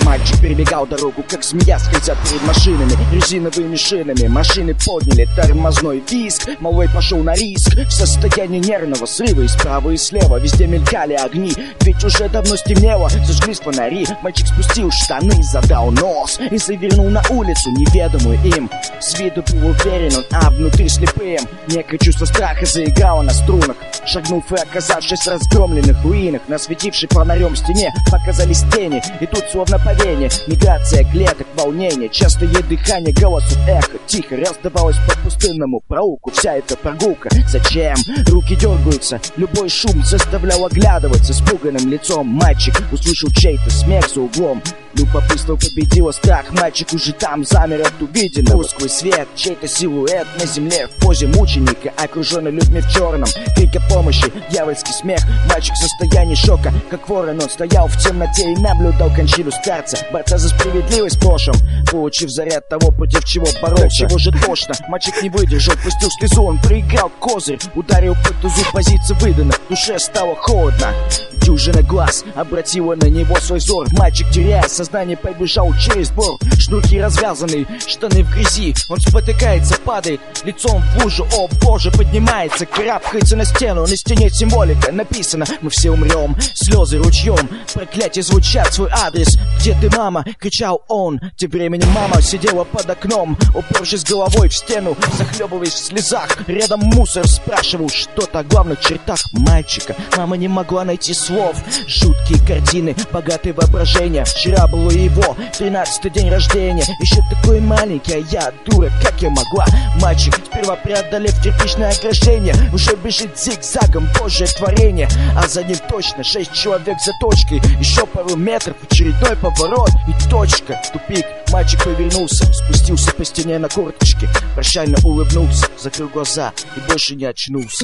Мальчик перебегал дорогу, как змея, скользя перед машинами, резиновыми шинами. Машины подняли тормозной визг. Малой пошел на риск в состоянии нервного срыва. И справа, и слева везде мелькали огни, ведь уже давно стемнело, зажглись фонари. Мальчик спустил штаны, задрал нос и завернул на улицу, неведомую им. С виду был уверен он, а внутри слепым. Некое чувство страха заиграло на струнах. Шагнув и оказавшись в разгромленных руинах, на светившей фонарем стене показались тени. И тут словно по вене миграция клеток, волнение, частое дыхание, голосов эхо тихо раздавалось по пустынному проулку. Вся эта прогулка зачем? Руки дергаются, любой шум заставлял оглядываться. С пуганным лицом мальчик услышал чей-то смех за углом. Любопытство победило страх, мальчик уже там замер от увиденного. Тусклый свет, чей-то силуэт на земле в позе мученика, окруженный людьми в черном. Крик о помощи, дьявольский смех. Мальчик в состоянии шока, как ворон, он стоял в темноте и наблюдал кончину старца, борца за справедливость в прошлом, получив заряд того, против чего боролся. До чего же тошно, мальчик не выдержал, пустил слезу, он проиграл козырь, ударил по тузу, позиции выдана, в душе стало холодно. Дюжина глаз обратила на него свой взор. Мальчик, теряя сознание, побежал через двор. Шнурки развязаны, штаны в грязи. Он спотыкается, падает лицом в лужу. О боже, поднимается, карабкается на стену. На стене символика написано: мы все умрем. Слезы ручьем, проклятия звучат свой адрес. Где ты, мама? Кричал он. Тем временем мама сидела под окном, упершись головой в стену, захлебываясь в слезах. Рядом мусор спрашивал что-то о главных чертах мальчика. Мама не могла найти слов. Жуткие картины, богатое воображение. Вчера было его 13-й день рождения. Еще такой маленький, а я дура, как я могла? Мальчик, сперва преодолев кирпичное ограждение, уже бежит зигзагом, божье творение. А за ним точно 6 человек за точкой. Еще пару метров, очередной поворот и точка, тупик. Мальчик повернулся, спустился по стене на корточки, прощально улыбнулся, закрыл глаза и больше не очнулся.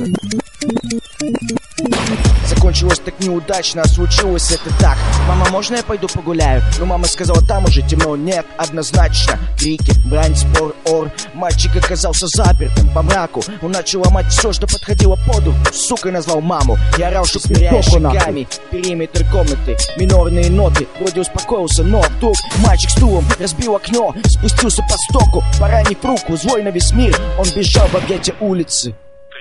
Закончилось так неудачно, а случилось это так. Мама, можно я пойду погуляю? Но мама сказала, там уже темно. Нет, однозначно. Крики, брань, спор, ор. Мальчик оказался запертым по мраку. Он начал ломать все, что подходило под руку. Сукой назвал маму. Я орал, что смиряя шагами периметр комнаты. Минорные ноты, вроде успокоился, но вдруг мальчик стулом разбил окно, спустился по стоку, поранив руку, злой на весь мир. Он бежал в объятия улицы. 3:23.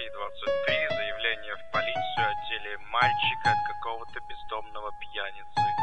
Заявление в полицию о теле мальчика от какого-то бездомного пьяницы.